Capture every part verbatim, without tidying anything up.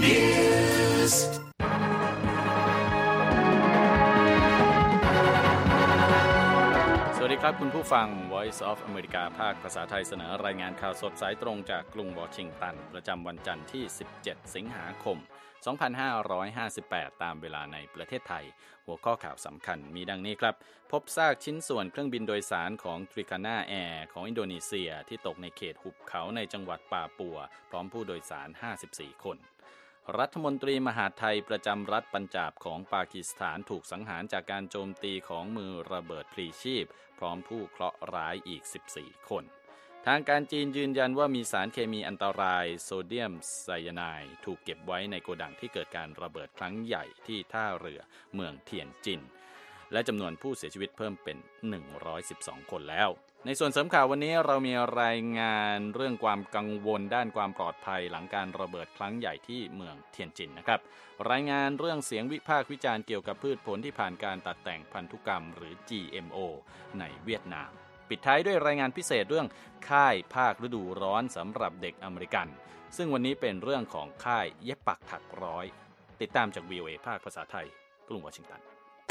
Newsสวัสดีครับคุณผู้ฟัง Voice of America ภาคภาษาไทยเสนอรายงานข่าวสดสายตรงจากกรุงวอชิงตันประจำวันจันทร์ที่สิบเจ็ดสิงหาคมสองพันห้าร้อยห้าสิบแปดตามเวลาในประเทศไทยหัวข้อข่าวสำคัญมีดังนี้ครับพบซากชิ้นส่วนเครื่องบินโดยสารของ Trikana Air ของอินโดนีเซียที่ตกในเขตหุบเขาในจังหวัดปาปัวพร้อมผู้โดยสารห้าสิบสี่คนรัฐมนตรีมหาดไทยประจำรัฐปัญจาบของปากีสถานถูกสังหารจากการโจมตีของมือระเบิดพลีชีพพร้อมผู้เคราะห์ร้ายอีกสิบสี่คนทางการจีนยืนยันว่ามีสารเคมีอันตรายโซเดียมไซยาไนด์ถูกเก็บไว้ในโกดังที่เกิดการระเบิดครั้งใหญ่ที่ท่าเรือเมืองเทียนจินและจำนวนผู้เสียชีวิตเพิ่มเป็นหนึ่งร้อยสิบสองคนแล้วในส่วนเสริมข่าววันนี้เรามีรายงานเรื่องความกังวลด้านความปลอดภัยหลังการระเบิดครั้งใหญ่ที่เมืองเทียนจินนะครับรายงานเรื่องเสียงวิพากษ์วิจารณ์เกี่ยวกับพืชผลที่ผ่านการตัดแต่งพันธุกรรมหรือ จี เอ็ม โอ ในเวียดนามปิดท้ายด้วยรายงานพิเศษเรื่องค่ายภาคฤดูร้อนสำหรับเด็กอเมริกันซึ่งวันนี้เป็นเรื่องของค่ายเย็บปักถักร้อยติดตามจาก วี โอ เอ ภาคภาษาไทยกรุงวอชิงตัน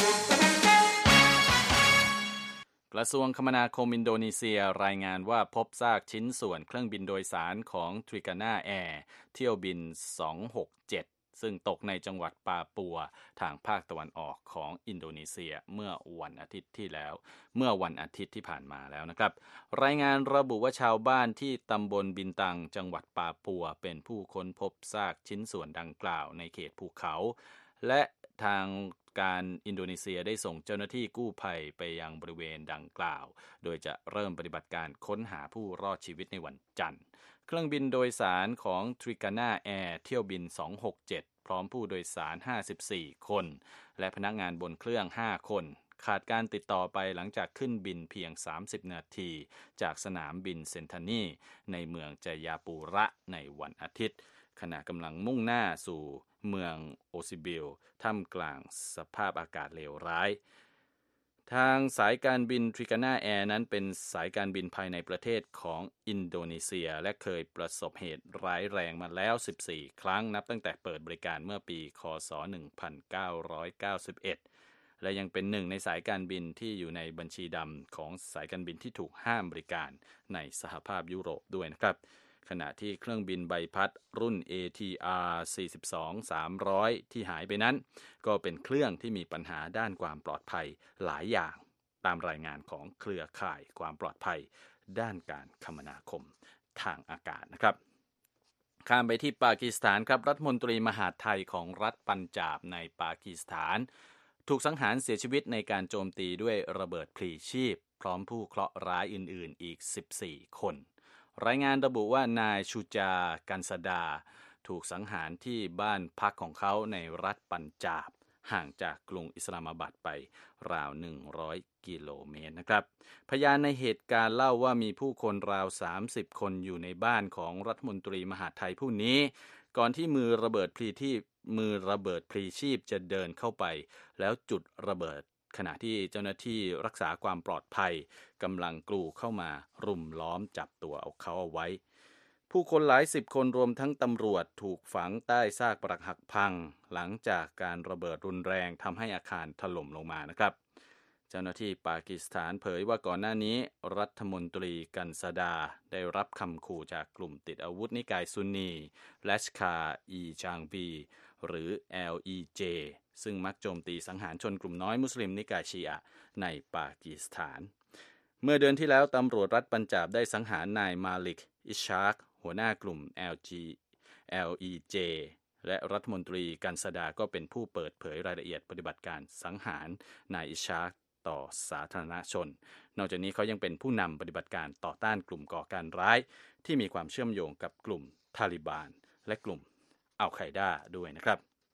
กระทรวงคมนาคมอินโดนีเซียรายงานว่าพบซากชิ้นส่วนเครื่องบินโดยสารของ Trikana Air เที่ยวบินสองหกเจ็ดซึ่งตกในจังหวัดปาปัวทางภาคตะวันออกของอินโดนีเซียเมื่อวันอาทิตย์ที่แล้วเมื่อวันอาทิตย์ที่ผ่านมาแล้วนะครับรายงานระบุว่าชาวบ้านที่ตำบลบินตังจังหวัดปาปัวเป็นผู้ค้นพบซากชิ้นส่วนดังกล่าวในเขตภูเขาและทางการอินโดนีเซียได้ส่งเจ้าหน้าที่กู้ภัยไปยังบริเวณดังกล่าวโดยจะเริ่มปฏิบัติการค้นหาผู้รอดชีวิตในวันจันทร์เครื่องบินโดยสารของ Trikana Air เที่ยวบินสองหกเจ็ดพร้อมผู้โดยสารห้าสิบสี่คนและพนักงานบนเครื่องห้าคนขาดการติดต่อไปหลังจากขึ้นบินเพียงสามสิบนาทีจากสนามบินเซนทานีในเมืองจายาปูระในวันอาทิตย์ขณะกำลังมุ่งหน้าสู่เมืองโอซิบิลท่ามกลางสภาพอากาศเลวร้ายทางสายการบิน Trikana Air นั้นเป็นสายการบินภายในประเทศของอินโดนีเซียและเคยประสบเหตุร้ายแรงมาแล้วสิบสี่ครั้งนับตั้งแต่เปิดบริการเมื่อปีค.ศ. หนึ่งพันเก้าร้อยเก้าสิบเอ็ดและยังเป็นหนึ่งในสายการบินที่อยู่ในบัญชีดำของสายการบินที่ถูกห้ามบริการในสหภาพยุโรปด้วยนะครับขณะที่เครื่องบินใบพัดรุ่น เอ ที อาร์ สี่สิบสอง สามร้อย ที่หายไปนั้นก็เป็นเครื่องที่มีปัญหาด้านความปลอดภัยหลายอย่างตามรายงานของเครือข่ายความปลอดภัยด้านการคมนาคมทางอากาศนะครับข้ามไปที่ปากีสถานครับรัฐมนตรีมหาดไทยของรัฐปัญจาบในปากีสถานถูกสังหารเสียชีวิตในการโจมตีด้วยระเบิดพลีชีพพร้อมผู้เคราะห์ร้ายอื่นๆอีกสิบสี่คนรายงานระบุว่านายชูจากันซดาถูกสังหารที่บ้านพักของเขาในรัฐปัญจาบห่างจากกรุงอิสลามาบัดไปราวหนึ่งร้อยกิโลเมตรนะครับพยานในเหตุการณ์เล่าว่ามีผู้คนราวสามสิบคนอยู่ในบ้านของรัฐมนตรีมหาดไทยผู้นี้ก่อนที่มือระเบิดพลีที่มือระเบิดพลีชีพจะเดินเข้าไปแล้วจุดระเบิดขณะที่เจ้าหน้าที่รักษาความปลอดภัยกำลังกรูเข้ามารุมล้อมจับตัวเอาเขาเอาไว้ผู้คนหลายสิบคนรวมทั้งตำรวจถูกฝังใต้ซากปรักหักพังหลังจากการระเบิดรุนแรงทำให้อาคารถล่มลงมานะครับเจ้าหน้าที่ปากีสถานเผยว่าก่อนหน้านี้รัฐมนตรีกันซดาได้รับคำขู่จากกลุ่มติดอาวุธนิกายซุนนีลัชคาร์อีจางบีหรือ แอล อี เจ ซึ่งมักโจมตีสังหารชนกลุ่มน้อยมุสลิมนิกายชีอะห์ในปากีสถานเมื่อเดือนที่แล้วตำรวจรัฐปัญจาบได้สังหารนายมาลิกอิชาร์กหัวหน้ากลุ่ม แอล จี แอล อี เจ และรัฐมนตรีกันซดาก็เป็นผู้เปิดเผยรายละเอียดปฏิบัติการสังหารนายอิชาร์กต่อสาธารณชนนอกจากนี้เขายังเป็นผู้นำปฏิบัติการต่อต้านกลุ่มก่อการร้ายที่มีความเชื่อมโยงกับกลุ่มทาลิบานและกลุ่มอัลไคดาด้วยนะครับ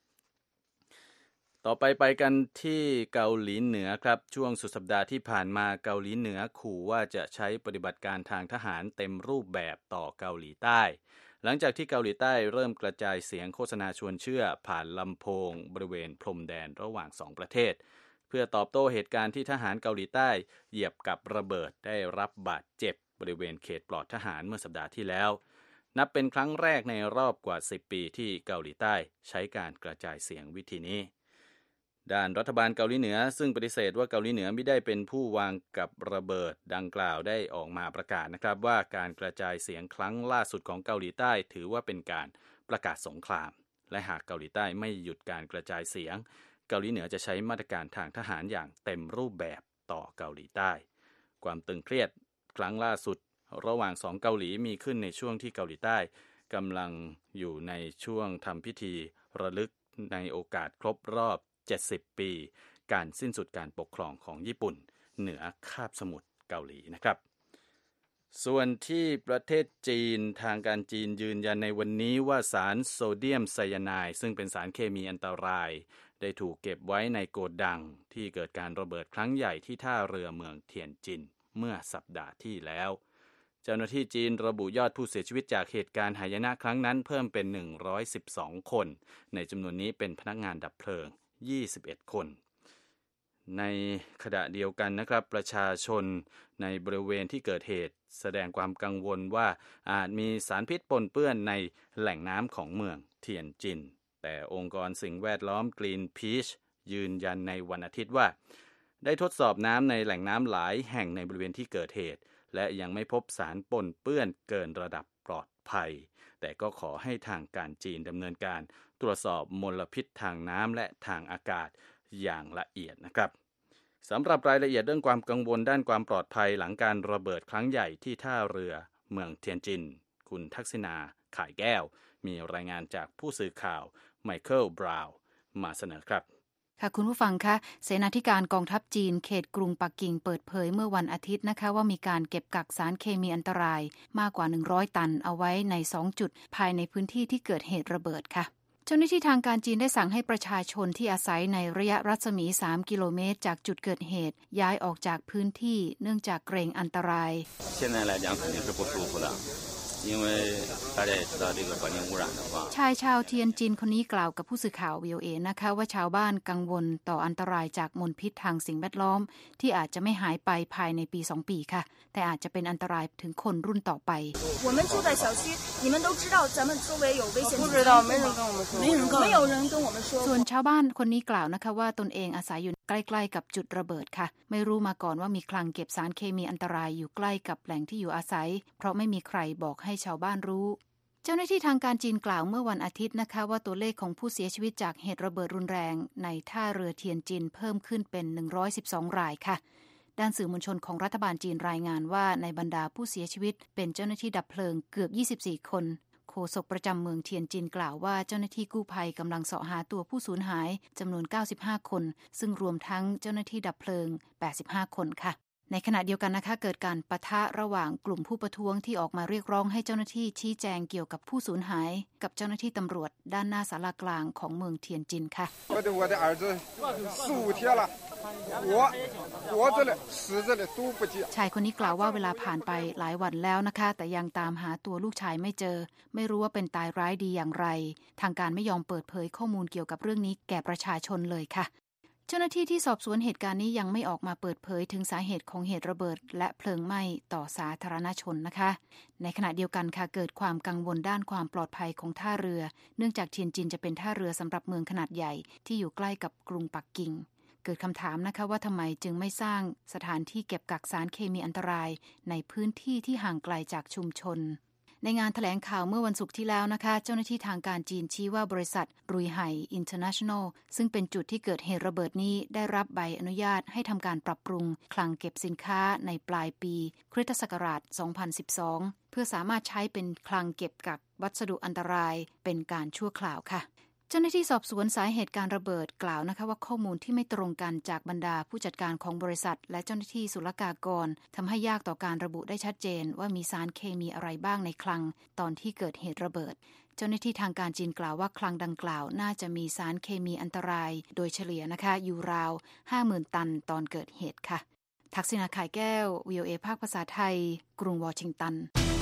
ต่อไปไปกันที่เกาหลีเหนือครับช่วงสุดสัปดาห์ที่ผ่านมาเกาหลีเหนือขู่ว่าจะใช้ปฏิบัติการทางทหารเต็มรูปแบบต่อเกาหลีใต้หลังจากที่เกาหลีใต้เริ่มกระจายเสียงโฆษณาชวนเชื่อผ่านลำโพงบริเวณพรมแดนระหว่างสองประเทศเพื่อตอบโต้เหตุการณ์ที่ทหารเกาหลีใต้เหยียบกับระเบิดได้รับบาดเจ็บบริเวณเขตปลอดทหารเมื่อสัปดาห์ที่แล้วนับเป็นครั้งแรกในรอบกว่าสิบปีที่เกาหลีใต้ใช้การกระจายเสียงวิธีนี้ด้านรัฐบาลเกาหลีเหนือซึ่งปฏิเสธว่าเกาหลีเหนือไม่ได้เป็นผู้วางกับระเบิดดังกล่าวได้ออกมาประกาศนะครับว่าการกระจายเสียงครั้งล่าสุดของเกาหลีใต้ถือว่าเป็นการประกาศสงครามและหากเกาหลีใต้ไม่หยุดการกระจายเสียงเกาหลีเหนือจะใช้มาตรการทางทหารอย่างเต็มรูปแบบต่อเกาหลีใต้ความตึงเครียดครั้งล่าสุดระหว่างสองเกาหลีมีขึ้นในช่วงที่เกาหลีใต้กำลังอยู่ในช่วงทำพิธีระลึกในโอกาสครบรอบเจ็ดสิบปีการสิ้นสุดการปกครองของญี่ปุ่นเหนือคาบสมุทรเกาหลีนะครับส่วนที่ประเทศจีนทางการจีนยืนยันในวันนี้ว่าสารโซเดียมไซยาไนด์ซึ่งเป็นสารเคมีอันตรายได้ถูกเก็บไว้ในโกดังที่เกิดการระเบิดครั้งใหญ่ที่ท่าเรือเมืองเทียนจินเมื่อสัปดาห์ที่แล้วเจ้าหน้าที่จีนระบุยอดผู้เสียชีวิตจากเหตุการณ์หายนะครั้งนั้นเพิ่มเป็นหนึ่งร้อยสิบสองคนในจำนวนนี้เป็นพนักงานดับเพลิงยี่สิบเอ็ดคนในขณะเดียวกันนะครับประชาชนในบริเวณที่เกิดเหตุแสดงความกังวลว่าอาจมีสารพิษปนเปื้อนในแหล่งน้ำของเมืองเทียนจินแต่องค์กรสิ่งแวดล้อม Greenpeace ยืนยันในวันอาทิตย์ว่าได้ทดสอบน้ำในแหล่งน้ำหลายแห่งในบริเวณที่เกิดเหตุและยังไม่พบสารปนเปื้อนเกินระดับปลอดภัยแต่ก็ขอให้ทางการจีนดำเนินการตรวจสอบมลพิษทางน้ำและทางอากาศอย่างละเอียดนะครับสำหรับรายละเอียดเรื่องความกังวลด้านความปลอดภัยหลังการระเบิดครั้งใหญ่ที่ท่าเรือเมืองเทียนจินคุณทักษิณาข่ายแก้วมีรายงานจากผู้สื่อข่าวไมเคิลบราวน์มาเสนอครับค่ะคุณผู้ฟังคะเสนาธิการกองทัพจีนเขตกรุงปักกิ่งเปิดเผยเมื่อวันอาทิตย์นะคะว่ามีการเก็บกักสารเคมีอันตรายมากกว่าหนึ่งร้อยตันเอาไว้ในสองจุดภายในพื้นที่ที่เกิดเหตุระเบิดค่ะเจ้าหน้าที่ทางการจีนได้สั่งให้ประชาชนที่อาศัยในระยะรัศมีสามกิโลเมตรจากจุดเกิดเหตุย้ายออกจากพื้นที่เนื่องจากเกรงอันตราย因为大家也知道这个环境污染的话ชายชาวเทียนจินคนนี้กล่าวกับผู้สื่อข่าว วี โอ เอ นะคะว่าชาวบ้านกังวลต่ออันตรายจากมลพิษทางสิ่งแวดล้อมที่อาจจะไม่หายไปภายในปีสองปีค่ะแต่อาจจะเป็นอันตรายถึงคนรุ่นต่อไป我们住在小区你们都知道咱们周围有危险不知道没人跟我们说没有人跟我们说ส่วนชาวบ้านคนนี้กล่าวนะคะว่าตนเองอาศัยอยู่ใกล้ๆกับจุดระเบิดค่ะไม่รู้มาก่อนว่ามีคลังเก็บสารเคมีอันตรายอยู่ใกล้กับแหล่งที่อยู่อาศัยเพราะไม่มีใครบอกให้ชาวบ้านรู้เจ้าหน้าที่ทางการจีนกล่าวเมื่อวันอาทิตย์นะคะว่าตัวเลขของผู้เสียชีวิตจากเหตุระเบิดรุนแรงในท่าเรือเทียนจินเพิ่มขึ้นเป็นหนึ่งร้อยสิบสองรายค่ะด้านสื่อมวลชนของรัฐบาลจีนรายงานว่าในบรรดาผู้เสียชีวิตเป็นเจ้าหน้าที่ดับเพลิงเกือบยี่สิบสี่คนโฆษกประจำเมืองเทียนจินกล่าวว่าเจ้าหน้าที่กู้ภัยกำลังเสาะหาตัวผู้สูญหายจำนวนเก้าสิบห้าคนซึ่งรวมทั้งเจ้าหน้าที่ดับเพลิงแปดสิบห้าคนค่ะในขณะเดียวกันนะคะเกิดการปะทะระหว่างกลุ่มผู้ประท้วงที่ออกมาเรียกร้องให้เจ้าหน้าที่ชี้แจงเกี่ยวกับผู้สูญหายกับเจ้าหน้าที่ตำรวจด้านหน้าศาลากลางของเมืองเทียนจินค่ะชายคนนี้กล่าวว่าเวลาผ่านไปหลายวันแล้วนะคะแต่ยังตามหาตัวลูกชายไม่เจอไม่รู้ว่าเป็นตายร้ายดีอย่างไรทางการไม่ยอมเปิดเผยข้อมูลเกี่ยวกับเรื่องนี้แก่ประชาชนเลยค่ะเจ้าหน้าที่ที่สอบสวนเหตุการณ์นี้ยังไม่ออกมาเปิดเผยถึงสาเหตุของเหตุระเบิดและเพลิงไหม้ต่อสาธารณชนนะคะในขณะเดียวกันค่ะเกิดความกังวลด้านความปลอดภัยของท่าเรือเนื่องจากเทียนจินจะเป็นท่าเรือสำหรับเมืองขนาดใหญ่ที่อยู่ใกล้กับกรุงปักกิ่งเกิดคำถามนะคะว่าทำไมจึงไม่สร้างสถานที่เก็บกักสารเคมีอันตรายในพื้นที่ที่ห่างไกลจากชุมชนในงานแถลงข่าวเมื่อวันศุกร์ที่แล้วนะคะเจ้าหน้าที่ทางการจีนชี้ว่าบริษัทรุยไห่อินเตอร์เนชั่นแนลซึ่งเป็นจุดที่เกิดเหตุระเบิดนี้ได้รับใบอนุญาตให้ทำการปรับปรุงคลังเก็บสินค้าในปลายปีคริสตศักราชสองพันสิบสองเพื่อสามารถใช้เป็นคลังเก็บกักวัสดุอันตรายเป็นการชั่วคราวค่ะเจ้าหน้าที่สอบสวนสาเหตุการระเบิดกล่าวนะคะว่าข้อมูลที่ไม่ตรงกันจากบรรดาผู้จัดการของบริษัทและเจ้าหน้าที่ศุลกากรทำให้ยากต่อการระบุได้ชัดเจนว่ามีสารเคมีอะไรบ้างในคลังตอนที่เกิดเหตุระเบิดเจ้าหน้าที่ทางการจีนกล่าวว่าคลังดังกล่าวน่าจะมีสารเคมีอันตรายโดยเฉลี่ยนะคะอยู่ราว ห้าหมื่น ตันตอนเกิดเหตุค่ะทักษิณา ข่ายแก้ว วี โอ เอ ภาคภาษาไทยกรุงวอชิงตัน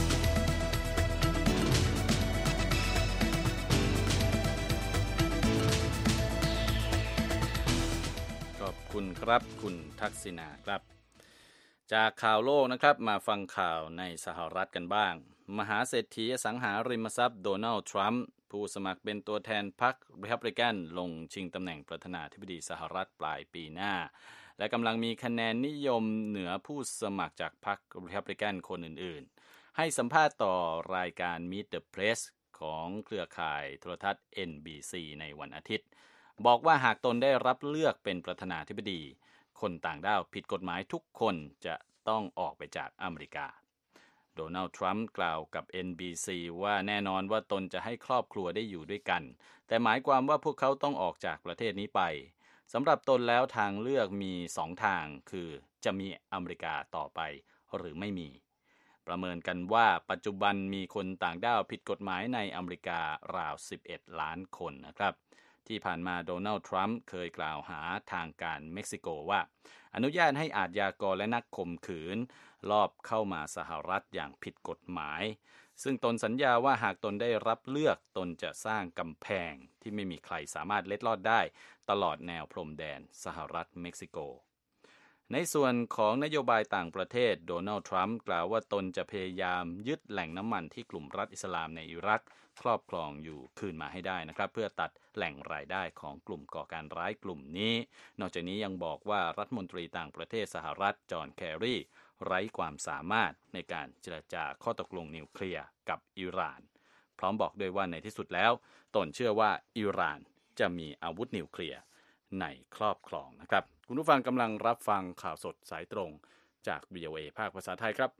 ขอบคุณครับคุณทักษิณาครับจากข่าวโลกนะครับมาฟังข่าวในสหรัฐกันบ้างมหาเศรษฐีอสังหาริมทรัพย์โดนัลด์ทรัมป์ผู้สมัครเป็นตัวแทนพรรครีพับลิกันลงชิงตำแหน่งประธานาธิบดีสหรัฐปลายปีหน้าและกำลังมีคะแนนนิยมเหนือผู้สมัครจากพรรครีพับลิกันคนอื่นๆให้สัมภาษณ์ต่อรายการ Meet the Press ของเครือข่ายโทรทัศน์ เอ็น บี ซี ในวันอาทิตย์บอกว่าหากตนได้รับเลือกเป็นประธานาธิบดีคนต่างด้าวผิดกฎหมายทุกคนจะต้องออกไปจากอเมริกาโดนัลด์ทรัมป์กล่าวกับ เอ็น บี ซี ว่าแน่นอนว่าตนจะให้ครอบครัวได้อยู่ด้วยกันแต่หมายความว่าพวกเขาต้องออกจากประเทศนี้ไปสำหรับตนแล้วทางเลือกมีสองทางคือจะมีอเมริกาต่อไปหรือไม่มีประเมินกันว่าปัจจุบันมีคนต่างด้าวผิดกฎหมายในอเมริการาวสิบเอ็ดล้านคนนะครับที่ผ่านมาโดนัลด์ทรัมป์เคยกล่าวหาทางการเม็กซิโกว่าอนุญาตให้อาชญากรและนักข่มขืนลอบเข้ามาสหรัฐอย่างผิดกฎหมายซึ่งตนสัญญาว่าหากตนได้รับเลือกตนจะสร้างกำแพงที่ไม่มีใครสามารถเล็ดลอดได้ตลอดแนวพรมแดนสหรัฐเม็กซิโกในส่วนของนโยบายต่างประเทศโดนัลด์ทรัมป์กล่าวว่าตนจะพยายามยึดแหล่งน้ำมันที่กลุ่มรัฐอิสลามในอิรักครอบครองอยู่คืนมาให้ได้นะครับเพื่อตัดแหล่งรายได้ของกลุ่มก่อการร้ายกลุ่มนี้นอกจากนี้ยังบอกว่ารัฐมนตรีต่างประเทศสหรัฐจอห์นแคร์รีไร้ความสามารถในการเจรจาข้อตกลงนิวเคลียร์กับอิหร่านพร้อมบอกด้วยว่าในที่สุดแล้วตนเชื่อว่าอิหร่านจะมีอาวุธนิวเคลียร์ในครอบครองนะครับคุณผู้ฟังกำลังรับฟังข่าวสดสายตรงจาก วี โอ เอ ภาคภาษาไทยครับ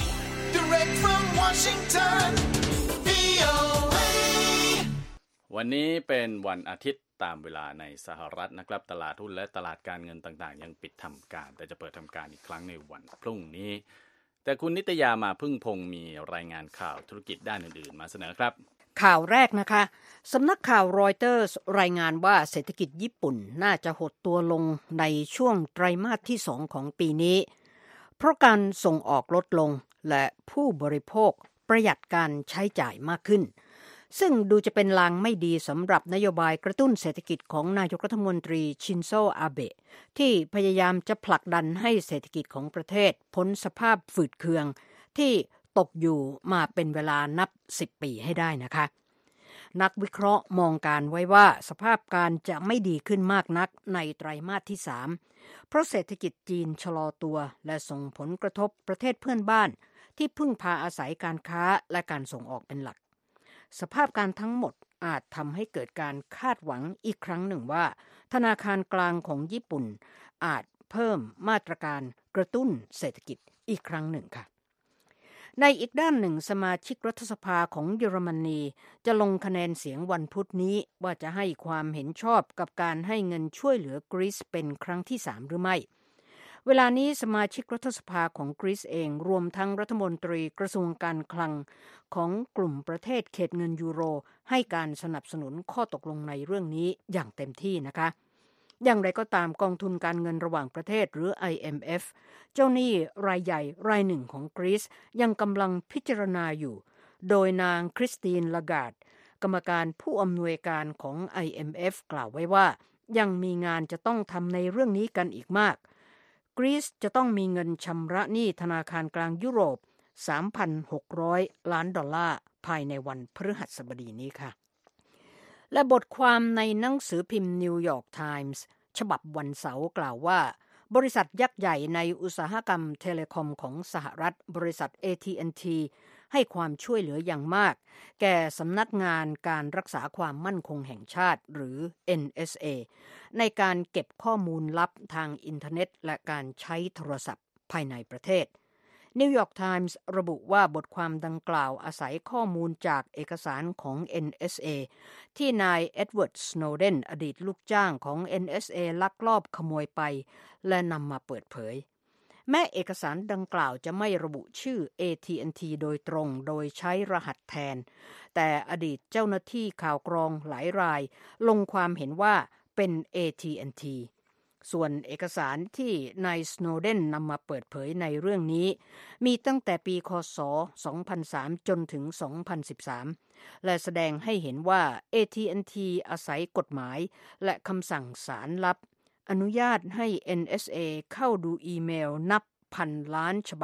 Direct from Washington วี โอ เอ วันนี้เป็นวันอาทิตย์ตามเวลาในสหรัฐนะครับตลาดหุ้นและตลาดการเงินต่างๆยังปิดทำการแต่จะเปิดทำการอีกครั้งในวันพรุ่งนี้แต่คุณนิตยามาพึ่งพงศ์มีรายงานข่าวธุรกิจด้านอื่นๆมาเสนอครับข่าวแรกนะคะสำนักข่าวรอยเตอร์สรายงานว่าเศรษฐกิจญี่ปุ่นน่าจะหดตัวลงในช่วงไตรมาสที่สองของปีนี้เพราะการส่งออกลดลงและผู้บริโภคประหยัดการใช้จ่ายมากขึ้นซึ่งดูจะเป็นลางไม่ดีสำหรับนโยบายกระตุ้นเศรษฐกิจของนายกรัฐมนตรีชินโซอาเบะที่พยายามจะผลักดันให้เศรษฐกิจของประเทศพ้นสภาพฝืดเคืองที่ตกอยู่มาเป็นเวลานับสิบปีให้ได้นะคะนักวิเคราะห์มองการไว้ว่าสภาพการจะไม่ดีขึ้นมากนักในไตรมาสที่สามเพราะเศรษฐกิจจีนชะลอตัวและส่งผลกระทบประเทศเพื่อนบ้านที่พึ่งพาอาศัยการค้าและการส่งออกเป็นหลักสภาพการทั้งหมดอาจทำให้เกิดการคาดหวังอีกครั้งหนึ่งว่าธนาคารกลางของญี่ปุ่นอาจเพิ่มมาตรการกระตุ้นเศรษฐกิจอีกครั้งหนึ่งค่ะในอีกด้านหนึ่งสมาชิกรัฐสภาของเยอรมนีจะลงคะแนนเสียงวันพุธนี้ว่าจะให้ความเห็นชอบกับการให้เงินช่วยเหลือกรีซเป็นครั้งที่สามหรือไม่เวลานี้สมาชิกรัฐสภาของกรีซเองรวมทั้งรัฐมนตรีกระทรวงการคลังของกลุ่มประเทศเขตเงินยูโรให้การสนับสนุนข้อตกลงในเรื่องนี้อย่างเต็มที่นะคะอย่างไรก็ตามกองทุนการเงินระหว่างประเทศหรือ ไอ เอ็ม เอฟ เจ้าหนี้รายใหญ่รายหนึ่งของกรีซยังกำลังพิจารณาอยู่โดยนางคริสติน ลาการ์ดกรรมการผู้อำนวยการของ ไอ เอ็ม เอฟ กล่าวไว้ว่ายังมีงานจะต้องทำในเรื่องนี้กันอีกมากกรีซจะต้องมีเงินชำระหนี้ธนาคารกลางยุโรป สามพันหกร้อย ล้านดอลลาร์ภายในวันพฤหัสบดีนี้ค่ะและบทความในหนังสือพิมพ์นิวยอร์กไทมส์ฉบับวันเสาร์กล่าวว่าบริษัทยักษ์ใหญ่ในอุตสาหกรรมเทเลคอมของสหรัฐบริษัท เอ ที แอนด์ ที ให้ความช่วยเหลืออย่างมากแก่สำนักงานการรักษาความมั่นคงแห่งชาติหรือ เอ็น เอส เอ ในการเก็บข้อมูลลับทางอินเทอร์เน็ตและการใช้โทรศัพท์ภายในประเทศนิวยอร์กไทมส์ระบุว่าบทความดังกล่าวอาศัยข้อมูลจากเอกสารของ เอ็น เอส เอ ที่นายเอ็ดเวิร์ด สโนเดนอดีตลูกจ้างของ เอ็น เอส เอ ลักลอบขโมยไปและนำมาเปิดเผยแม้เอกสารดังกล่าวจะไม่ระบุชื่อ เอ ที แอนด์ ที โดยตรงโดยใช้รหัสแทนแต่อดีตเจ้าหน้าที่ข่าวกรองหลายรายลงความเห็นว่าเป็น เอ ที แอนด์ ที ส่วนเอกสารที่นายสโนเดนนำมาเปิดเผยในเรื่องนี้มีตั้งแต่ปีค.ศ. สองพันสามจนถึงสองพันสิบสามและแสดงให้เห็นว่า เอ ที แอนด์ ที อาศัยกฎหมายและคำสั่งศาลลับอนุญาตให้ เอ็น เอส เอ เข้าดูอีเมลนับพันล้านฉบับ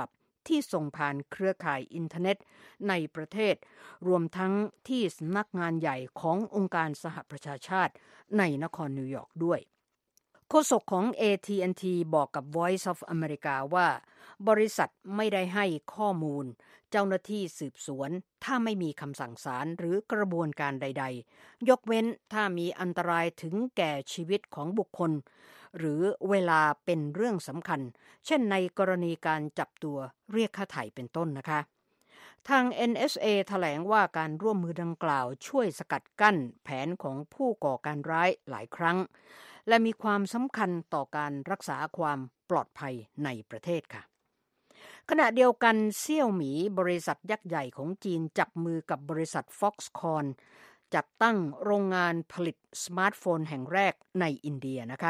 ที่ส่งผ่านเครือข่ายอินเทอร์เน็ตในประเทศรวมทั้งที่สำนักงานใหญ่ขององค์การสหประชาชาติในนครนิวยอร์กด้วยโฆษกของ เอ ที แอนด์ ที บอกกับ Voice of America ว่าบริษัทไม่ได้ให้ข้อมูลเจ้าหน้าที่สืบสวนถ้าไม่มีคำสั่งศาลหรือกระบวนการใดๆยกเว้นถ้ามีอันตรายถึงแก่ชีวิตของบุคคลหรือเวลาเป็นเรื่องสำคัญเช่นในกรณีการจับตัวเรียกค่าไถ่เป็นต้นนะคะทาง เอ็น เอส เอ แถลงว่าการร่วมมือดังกล่าวช่วยสกัดกั้นแผนของผู้ก่อการร้ายหลายครั้งและมีความสำคัญต่อการรักษาความปลอดภัยในประเทศค่ะขณะเดียวกันเซี่ยวหมีบริษัทยักษ์ใหญ่ของจีนจับมือกับบริษัท Foxconn จัดตั้งโรงงานผลิตสมาร์ทโฟนแห่งแรกในอินเดียนะคะ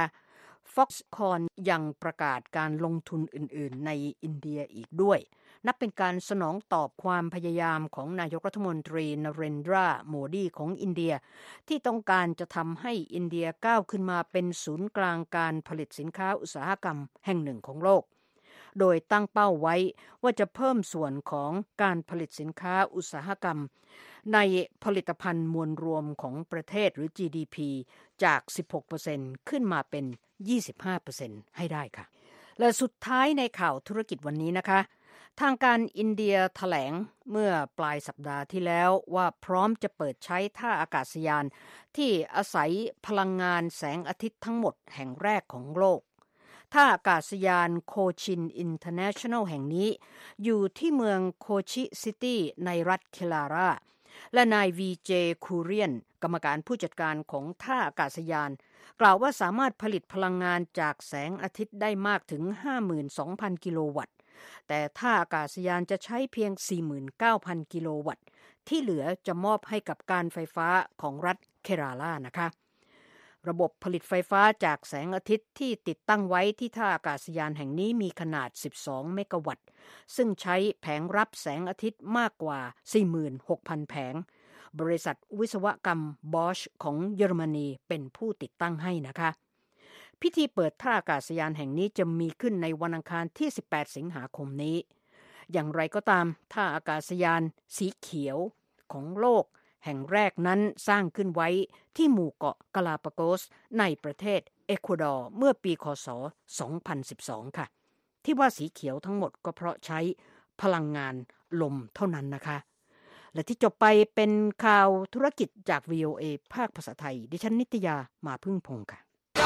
Foxconn ยังประกาศการลงทุนอื่นๆในอินเดียอีกด้วยนับเป็นการสนองตอบความพยายามของนายกรัฐมนตรีนเรนดราโมดีของอินเดียที่ต้องการจะทำให้อินเดียก้าวขึ้นมาเป็นศูนย์กลางการผลิตสินค้าอุตสาหกรรมแห่งหนึ่งของโลกโดยตั้งเป้าไว้ว่าจะเพิ่มส่วนของการผลิตสินค้าอุตสาหกรรมในผลิตภัณฑ์มวลรวมของประเทศหรือ จี ดี พี จาก สิบหกเปอร์เซ็นต์ ขึ้นมาเป็น ยี่สิบห้าเปอร์เซ็นต์ ให้ได้ค่ะและสุดท้ายในข่าวธุรกิจวันนี้นะคะทางการอินเดียแถลงเมื่อปลายสัปดาห์ที่แล้วว่าพร้อมจะเปิดใช้ท่าอากาศยานที่อาศัยพลังงานแสงอาทิตย์ทั้งหมดแห่งแรกของโลกท่าอากาศยานโคชินอินเตอร์เนชั่นแนลแห่งนี้อยู่ที่เมืองโคชิซิตี้ในรัฐเคลาราและนาย วี เจ คูเรียนกรรมการผู้จัดการของท่าอากาศยานกล่าวว่าสามารถผลิตพลังงานจากแสงอาทิตย์ได้มากถึง ห้าหมื่นสองพัน กิโลวัตต์แต่ท่าอากาศยานจะใช้เพียง สี่หมื่นเก้าพัน กิโลวัตต์ที่เหลือจะมอบให้กับการไฟฟ้าของรัฐเคราลานะคะระบบผลิตไฟฟ้าจากแสงอาทิตย์ที่ติดตั้งไว้ที่ท่าอากาศยานแห่งนี้มีขนาดสิบสองเมกะวัตต์ซึ่งใช้แผงรับแสงอาทิตย์มากกว่า สี่หมื่นหกพัน แผงบริษัทวิศวกรรมบอชของเยอรมนีเป็นผู้ติดตั้งให้นะคะพิธีเปิดท่าอากาศยานแห่งนี้จะมีขึ้นในวันอังคารที่สิบแปดสิงหาคมนี้อย่างไรก็ตามท่าอากาศยานสีเขียวของโลกแห่งแรกนั้นสร้างขึ้นไว้ที่หมู่เกาะกาลาปาโกสในประเทศเอกวาดอร์เมื่อปีค.ศ. สองพันสิบสองค่ะที่ว่าสีเขียวทั้งหมดก็เพราะใช้พลังงานลมเท่านั้นนะคะและที่จบไปเป็นข่าวธุรกิจจาก วี โอ เอ ภาคภาษาไทยดิฉันนิตยามาพึ่งพงษ์ค่ะ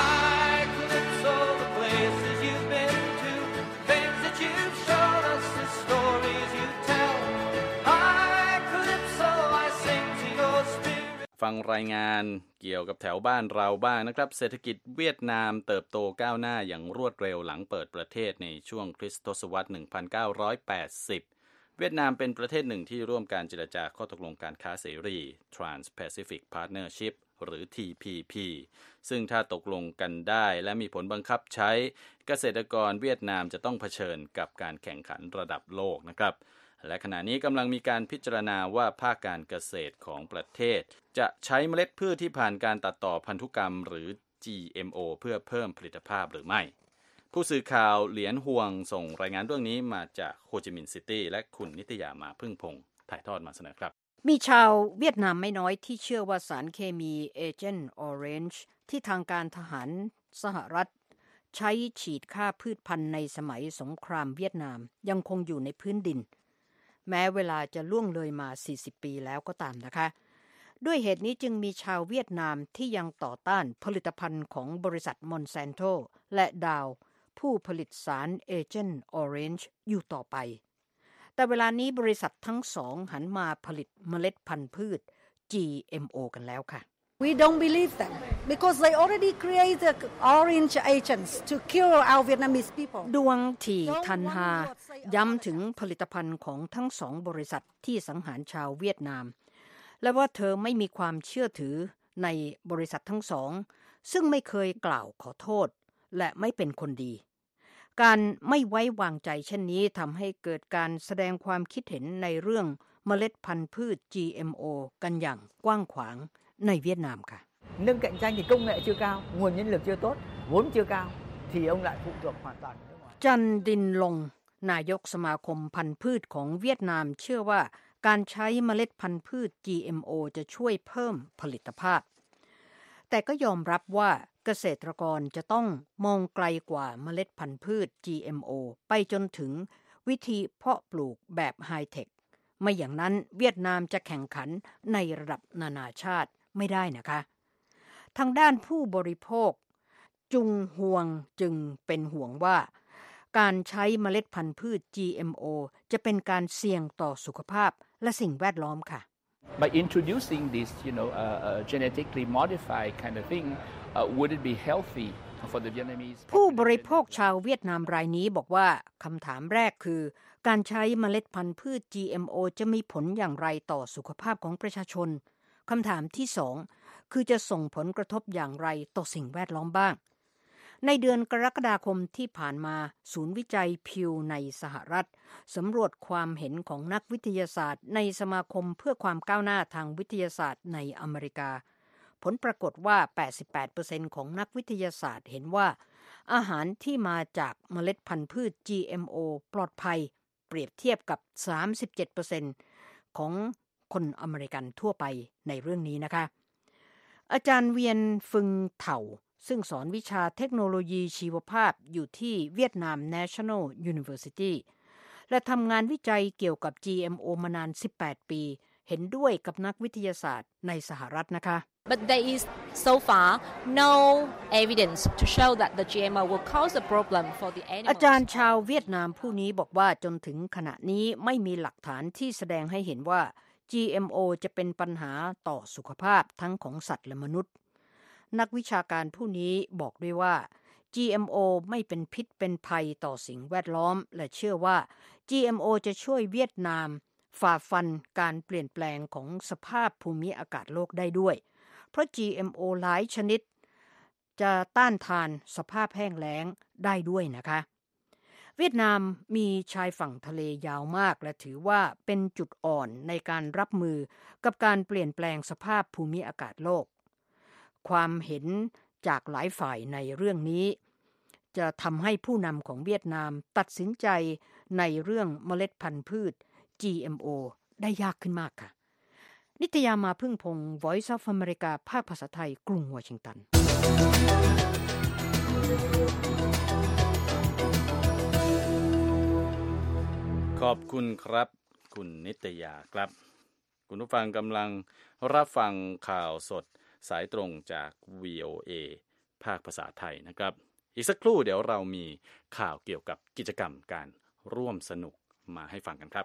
ฟังรายงานเกี่ยวกับแถวบ้านเราบ้างนะครับเศรษฐกิจเวียดนามเติบโตก้าวหน้าอย่างรวดเร็วหลังเปิดประเทศในช่วงคริสตศตวรรษหนึ่งพันเก้าร้อยแปดสิบเวียดนามเป็นประเทศหนึ่งที่ร่วมการเจรจาข้อตกลงการค้าเสรี Trans-Pacific Partnership หรือ ที พี พี ซึ่งถ้าตกลงกันได้และมีผลบังคับใช้เกษตรกรเวียดนามจะต้องเผชิญกับการแข่งขันระดับโลกนะครับและขณะนี้กำลังมีการพิจารณาว่าภาคการเกษตรของประเทศจะใช้เมล็ดพืชที่ผ่านการตัดต่อพันธุกรรมหรือ จี เอ็ม โอ เพื่อเพิ่มผลิตภาพหรือไม่ผู้สื่อข่าวเหลียนฮวงส่งรายงานเรื่องนี้มาจากโฮจิมินห์ซิตี้และคุณนิตยามาพึ่งพงษ์ถ่ายทอดมาเสนอครับมีชาวเวียดนามไม่น้อยที่เชื่อว่าสารเคมีเอเจนต์ออเรนจ์ที่ทางการทหารสหรัฐใช้ฉีดฆ่าพืชพันธุ์ในสมัยสงครามเวียดนามยังคงอยู่ในพื้นดินแม้เวลาจะล่วงเลยมาสี่สิบปีแล้วก็ตามนะคะด้วยเหตุนี้จึงมีชาวเวียดนามที่ยังต่อต้านผลิตภัณฑ์ของบริษัทมอนแซนโตและดาวผู้ผลิตสารเอเจนต์ออเรนจ์อยู่ต่อไปแต่เวลานี้บริษัททั้งสองหันมาผลิตเมล็ดพันธุ์พืช จี เอ็ม โอ กันแล้วค่ะ We don't believe them because they already created orange agents to kill our Vietnamese people ดวงถี่ทันฮาย้ำถึงผลิตภัณฑ์ของทั้งสองบริษัทที่สังหารชาวเวียดนามและว่าเธอไม่มีความเชื่อถือในบริษัททั้งสองซึ่งไม่เคยกล่าวขอโทษและไม่เป็นคนดีการไม่ไว้วางใจเช่นนี้ทำให้เกิดการแสดงความคิดเห็นในเรื่องเมล็ดพันธุ์พืช จี เอ็ม โอ กันอย่างกว้างขวางในเวียดนามค่ะ Nâng cạnh tranh thì công nghệ chưa cao, nguồn nhân lực chưa tốt, vốn chưa cao thì ông lại phụ thuộc hoàn toàn vào nước ngoài. จันดินลงนายกสมาคมพันธุ์พืชของเวียดนามเชื่อว่าการใช้เมล็ดพันธุ์พืช จี เอ็ม โอ จะช่วยเพิ่มผลิตภาพแต่ก็ยอมรับว่าเกษตรกรจะต้องมองไกลกว่าเมล็ดพันธุ์พืช จี เอ็ม โอ ไปจนถึงวิธีเพาะปลูกแบบไฮเทคไม่อย่างนั้นเวียดนามจะแข่งขันในระดับนานาชาติไม่ได้นะคะทางด้านผู้บริโภคจุงฮวงจึงเป็นห่วงว่าการใช้เมล็ดพันธุ์พืช จี เอ็ม โอ จะเป็นการเสี่ยงต่อสุขภาพและสิ่งแวดล้อมค่ะ By introducing this, you know, uh, uh, genetically modified kind of thing, uh, would it be healthy for the Vietnamese? ผู้บริโภคชาวเวียดนามรายนี้บอกว่าคำถามแรกคือการใช้เมล็ดพันธุ์พืช จี เอ็ม โอ จะมีผลอย่างไรต่อสุขภาพของประชาชนคำถามที่สองคือจะส่งผลกระทบอย่างไรต่อสิ่งแวดล้อมบ้างในเดือนกรกฎาคมที่ผ่านมาศูนย์วิจัยพิวในสหรัฐสำรวจความเห็นของนักวิทยาศาสตร์ในสมาคมเพื่อความก้าวหน้าทางวิทยาศาสตร์ในอเมริกาผลปรากฏว่า แปดสิบแปดเปอร์เซ็นต์ ของนักวิทยาศาสตร์เห็นว่าอาหารที่มาจากเมล็ดพันธุ์พืช จี เอ็ม โอ ปลอดภัยเปรียบเทียบกับ สามสิบเจ็ดเปอร์เซ็นต์ ของคนอเมริกันทั่วไปในเรื่องนี้นะคะอาจารย์เวียนฟึงเถ่าซึ่งสอนวิชาเทคโนโลยีชีวภาพอยู่ที่เวียดนาม National University และทำงานวิจัยเกี่ยวกับ จี เอ็ม โอ มานานสิบแปดปีเห็นด้วยกับนักวิทยาศาสตร์ในสหรัฐนะคะ But there is so far no evidence to show that the จี เอ็ม โอ will cause a problem for the animals. อาจารย์ชาวเวียดนามผู้นี้บอกว่าจนถึงขณะนี้ไม่มีหลักฐานที่แสดงให้เห็นว่า จี เอ็ม โอ จะเป็นปัญหาต่อสุขภาพทั้งของสัตว์และมนุษย์นักวิชาการผู้นี้บอกด้วยว่า จี เอ็ม โอ ไม่เป็นพิษเป็นภัยต่อสิ่งแวดล้อมและเชื่อว่า จี เอ็ม โอ จะช่วยเวียดนามฝ่าฟันการเปลี่ยนแปลงของสภาพภูมิอากาศโลกได้ด้วยเพราะ จี เอ็ม โอ หลายชนิดจะต้านทานสภาพแห้งแล้งได้ด้วยนะคะเวียดนามมีชายฝั่งทะเลยาวมากและถือว่าเป็นจุดอ่อนในการรับมือกับการเปลี่ยนแปลงสภาพภูมิอากาศโลกความเห็นจากหลายฝ่ายในเรื่องนี้จะทำให้ผู้นำของเวียดนามตัดสินใจในเรื่องเมล็ดพันธุ์พืช จี เอ็ม โอ ได้ยากขึ้นมากค่ะนิตยามาพึ่งพงศ์ Voice of America ภาคภาษาไทยกรุงวอชิงตันขอบคุณครับคุณนิตยาครับคุณผู้ฟังกำลังรับฟังข่าวสดสายตรงจาก วี โอ เอ ภาคภาษาไทยนะครับอีกสักครู่เดี๋ยวเรามีข่าวเกี่ยวกับกิจกรรมการร่วมสนุกมาให้ฟังกันครับ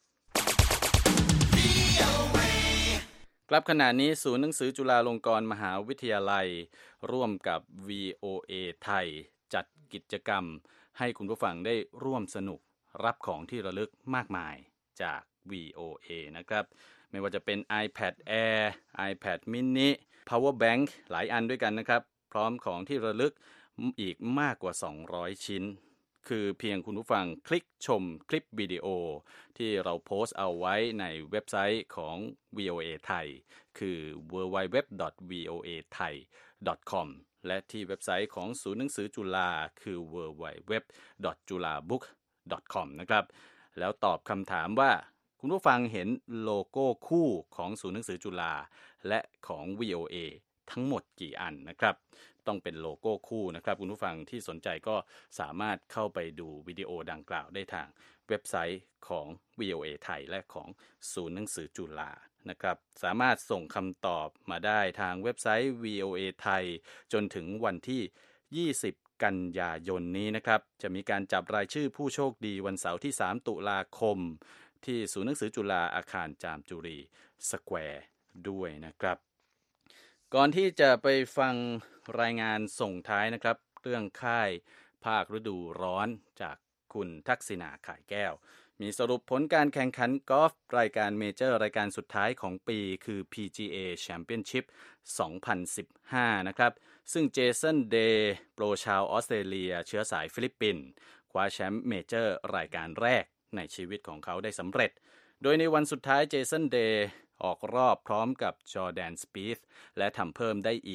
ครับขณะนี้ศูนย์หนังสือจุฬาลงกรณ์มหาวิทยาลัยร่วมกับ วี โอ เอ ไทยจัดกิจกรรมให้คุณผู้ฟังได้ร่วมสนุกรับของที่ระลึกมากมายจาก วี โอ เอ นะครับไม่ว่าจะเป็น iPad Air iPad mini Power Bank หลายอันด้วยกันนะครับพร้อมของที่ระลึกอีกมากกว่าสองร้อยชิ้นคือเพียงคุณผู้ฟังคลิกชมคลิปวิดีโอที่เราโพสต์เอาไว้ในเว็บไซต์ของ วี โอ เอ ไทยคือ ดับเบิลยู ดับเบิลยู ดับเบิลยู ดอท วี โอ เอ ไทย ดอท คอม และที่เว็บไซต์ของศูนย์หนังสือจุฬาคือ ดับเบิลยู ดับเบิลยู ดับเบิลยู ดอท จุฬาบุ๊ก ดอท คอม นะครับแล้วตอบคำถามว่าคุณผู้ฟังเห็นโลโก้คู่ของศูนย์หนังสือจุฬาและของ วี โอ เอ ทั้งหมดกี่อันนะครับต้องเป็นโลโก้คู่นะครับคุณผู้ฟังที่สนใจก็สามารถเข้าไปดูวิดีโอดังกล่าวได้ทางเว็บไซต์ของ วี โอ เอ ไทยและของศูนย์หนังสือจุฬานะครับสามารถส่งคำตอบมาได้ทางเว็บไซต์ วี โอ เอ ไทยจนถึงวันที่ยี่สิบกันยายนนี้นะครับจะมีการจับรายชื่อผู้โชคดีวันเสาร์ที่สามตุลาคมที่ศูนย์หนังสือจุฬาอาคารจามจุรีสแควร์ด้วยนะครับก่อนที่จะไปฟังรายงานส่งท้ายนะครับเรื่องค่ายภาคฤดูร้อนจากคุณทักษิณาข่ายแก้วมีสรุปผลการแข่งขันกอล์ฟรายการเมเจอร์รายการสุดท้ายของปีคือ พี จี เอ Championship สองพันสิบห้านะครับซึ่งเจสันเดย์โปรชาวออสเตรเลียเชื้อสายฟิลิปปินส์คว้าแชมป์เมเจอร์รายการแรกในชีวิตของเขาได้สำเร็จโดยในวันสุดท้ายเจสันเดย์ออกรอบพร้อมกับจอร์แดนสปีธและทำเพิ่มได้อีก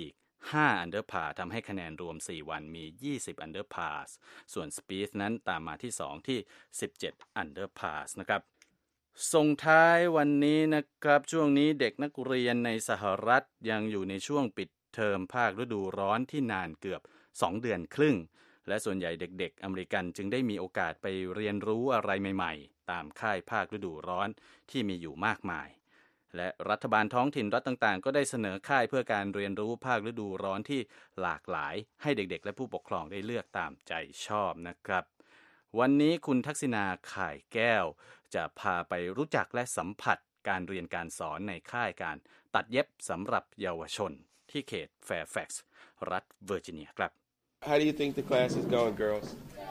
ห้า อันเดอร์พาทำให้คะแนนรวมสี่วันมียี่สิบอันเดอร์พาสส่วนสปีธนั้นตามมาที่สองที่สิบเจ็ดอันเดอร์พาสนะครับส่งท้ายวันนี้นะครับช่วงนี้เด็กนักเรียนในสหรัฐยังอยู่ในช่วงปิดเทอมภาคฤดูร้อนที่นานเกือบสองเดือนครึ่งและส่วนใหญ่เด็กๆอเมริกันจึงได้มีโอกาสไปเรียนรู้อะไรใหม่ๆตามค่ายภาคฤดูร้อนที่มีอยู่มากมายและรัฐบาลท้องถิ่นรัฐต่างๆก็ได้เสนอค่ายเพื่อการเรียนรู้ภาคฤดูร้อนที่หลากหลายให้เด็กๆและผู้ปกครองได้เลือกตามใจชอบนะครับวันนี้คุณทักษิณาข่ายแก้วจะพาไปรู้จักและสัมผัสการเรียนการสอนในค่ายการตัดเย็บสำหรับเยาวชนที่เขตแฟร์แฟกซ์รัฐเวอร์จิเนียครับ How do you think the class is going, girls?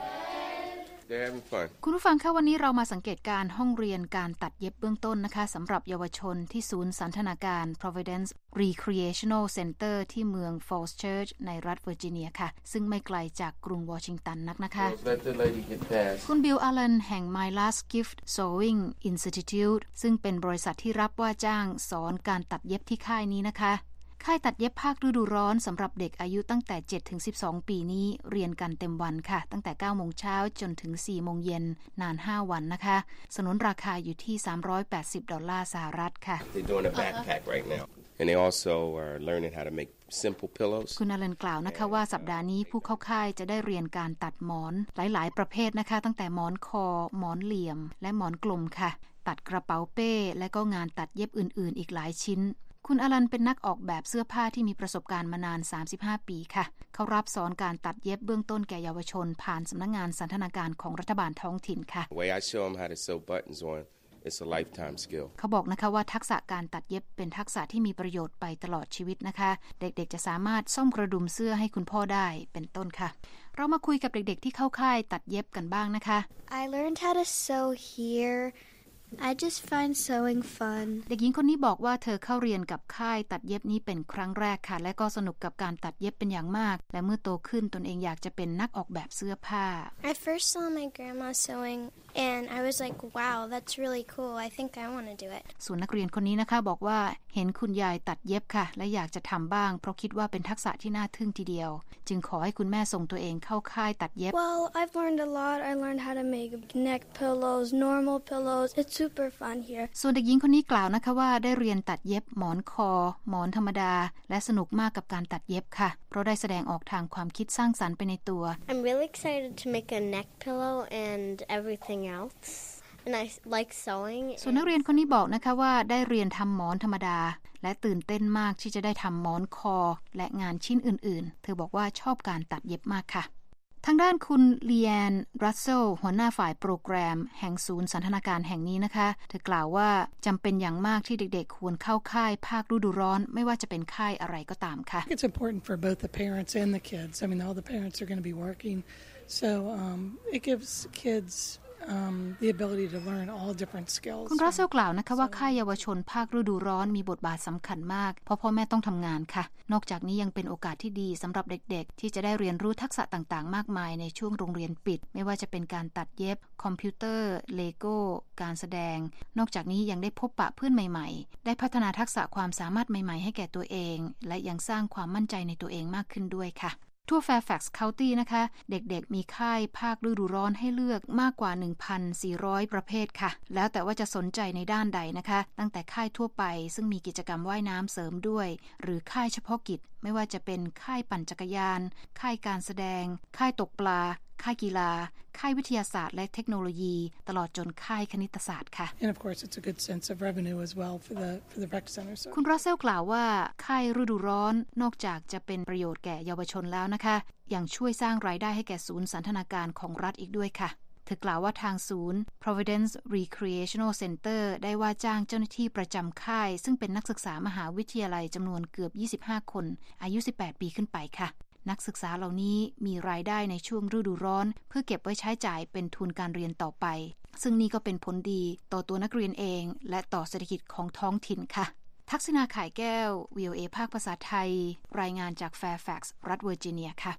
They're having fun. คุณผู้ฟังคะวันนี้เรามาสังเกตการห้องเรียนการตัดเย็บเบื้องต้นนะคะสำหรับเยาวชนที่ศูนย์สันทนาการ Providence Recreational Center ที่เมือง Falls Church ในรัฐเวอร์จิเนียค่ะซึ่งไม่ไกลจากกรุงวอชิงตันนักนะคะคุณบิลอาลันแห่ง My Last Gift Sewing Institute ซึ่งเป็นบริษัทที่รับว่าจ้างสอนการตัดเย็บที่ค่ายนี้นะคะค่ายตัดเย็บภาคฤดูร้อนสำหรับเด็กอายุตั้งแต่ เจ็ดถึงสิบสอง ปีนี้เรียนกันเต็มวันค่ะตั้งแต่ เก้าโมงเช้าจนถึง สี่โมงเย็นนาน ห้า วันนะคะสนุนราคาอยู่ที่ สามร้อยแปดสิบ ดอลลาร์สหรัฐค่ะ They're doing a backpack right now and they also are learning how to make simple pillows คุณอลันกล่าวนะคะว่าสัปดาห์นี้ผู้เข้าค่ายจะได้เรียนการตัดหมอนหลายๆประเภทนะคะตั้งแต่หมอนคอหมอนเหลี่ยมและหมอนกลมค่ะตัดกระเป๋าเป้และก็งานตัดเย็บอื่นๆอีกหลายชิ้นคุณอลันเป็นนักออกแบบเสื้อผ้าที่มีประสบการณ์มานานสามสิบห้าปีค่ะเขารับสอนการตัดเย็บเบื้องต้นแก่เยาวชนผ่านสำนักงานสันทนาการของรัฐบาลท้องถิ่นค่ะ The way I show them how to sew buttons on, it's a lifetime skill เขาบอกนะคะว่าทักษะการตัดเย็บเป็นทักษะที่มีประโยชน์ไปตลอดชีวิตนะคะเด็กๆจะสามารถซ่อมกระดุมเสื้อให้คุณพ่อได้เป็นต้นค่ะเรามาคุยกับเด็กๆที่เข้าค่ายตัดเย็บกันบ้างนะคะ I learned how to sew here I just find sewing fun เด็กหญิงคนนี้บอกว่าเธอเข้าเรียนกับค่ายตัดเย็บนี้เป็นครั้งแรกค่ะและก็สนุกกับการตัดเย็บเป็นอย่างมากและเมื่อโตขึ้นตนเองอยากจะเป็นนักออกแบบเสื้อผ้า I first saw my grandma sewing and I was like wow that's really cool I think I want to do it ส่วนนักเรียนคนนี้นะคะบอกว่าเห็นคุณยายตัดเย็บค่ะและอยากจะทำบ้างเพราะคิดว่าเป็นทักษะที่น่าทึ่งทีเดียวจึงขอให้คุณแม่ส่งตัวเองเข้าค่ายตัดเย็บ Well I've learned a lot I learned how to make neck pillows normal pillows it's super fun here ส่วนเด็กหญิงคนนี้กล่าวนะคะว่าได้เรียนตัดเย็บหมอนคอหมอนธรรมดาและสนุกมากกับการตัดเย็บค่ะเพราะได้แสดงออกทางความคิดสร้างสรรค์ไปในตัว I'm really excited to make a neck pillow and everything else and I like sewing ส่วนนักเรียนคนนี้บอกนะคะว่าได้เรียนทำหมอนธรรมดาและตื่นเต้นมากที่จะได้ทำหมอนคอและงานชิ้นอื่นๆเธอบอกว่าชอบการตัดเย็บมากค่ะทางด้านคุณลีแอนรัสเซลหัวหน้าฝ่ายโปรแกรมแห่งศูนย์สันทนาการแห่งนี้นะคะเธอกล่าวว่าจำเป็นอย่างมากที่เด็กๆควรเข้าค่ายภาคฤดูร้อนไม่ว่าจะเป็นค่ายอะไรก็ตามค่ะ It's important for both the parents and the kids. I mean all the parents are going to be working so um, it gives kids Um, the ability to learn all different skills คุณรัสเซลกล่าวนะคะว่าค่ายเยาวชนภาคฤดูร้อนมีบทบาทสำคัญมากเพราะพ่อแม่ต้องทำงานค่ะนอกจากนี้ยังเป็นโอกาสที่ดีสำหรับเด็กๆที่จะได้เรียนรู้ทักษะต่างๆมากมายในช่วงโรงเรียนปิดไม่ว่าจะเป็นการตัดเย็บคอมพิวเตอร์เลโก้การแสดงนอกจากนี้ยังได้พบปะเพื่อนใหม่ๆได้พัฒนาทักษะความสามารถใหม่ๆให้แก่ตัวเองและยังสร้างความมั่นใจในตัวเองมากขึ้นด้วยค่ะทั่ว Fairfax County นะคะเด็กๆมีค่ายภาคฤดูร้อนให้เลือกมากกว่า หนึ่งพันสี่ร้อย ประเภทค่ะแล้วแต่ว่าจะสนใจในด้านใดนะคะตั้งแต่ค่ายทั่วไปซึ่งมีกิจกรรมว่ายน้ำเสริมด้วยหรือค่ายเฉพาะกิจไม่ว่าจะเป็นค่ายปั่นจักรยานค่ายการแสดงค่ายตกปลาค่ายกีฬาค่ายวิทยาศาสตร์และเทคโนโลยีตลอดจนค่ายคณิตศาสตร์ค่ะ And of course it's a good sense of revenue as well for the for the rec center. So คุณรัสเซลกล่าวว่าค่ายฤดูร้อนนอกจากจะเป็นประโยชน์แก่เยาวชนแล้วนะคะยังช่วยสร้างรายได้ให้แก่ศูนย์สันทนาการของรัฐอีกด้วยค่ะเธอกล่าวว่าทางศูนย์ Providence Recreational Center ได้ว่าจ้างเจ้าหน้าที่ประจำค่ายซึ่งเป็นนักศึกษามหาวิทยาลัยจำนวนเกือบยี่สิบห้าคนอายุสิบแปดปีขึ้นไปค่ะนักศึกษาเหล่านี้มีรายได้ในช่วงฤดูร้อนเพื่อเก็บไว้ใช้จ่ายเป็นทุนการเรียนต่อไปซึ่งนี่ก็เป็นผลดีต่อตัวนักเรียนเองและต่อเศรษฐกิจของท้องถิ่นค่ะทักษิณาข่ายแก้ว วี โอ เอ ภาคภาษาไทยรายงานจาก Fairfax รัฐเวอร์จิเนียค่ะ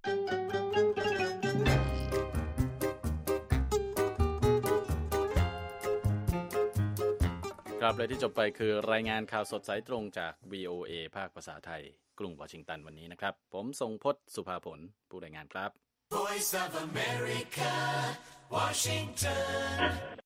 ครับและที่จบไปคือรายงานข่าวสดสายตรงจาก วี โอ เอ ภาคภาษาไทยกรุงวอชิงตันวันนี้นะครับผมทรงพจน์สุภาผลผู้รายงานครับ Voice of America Washington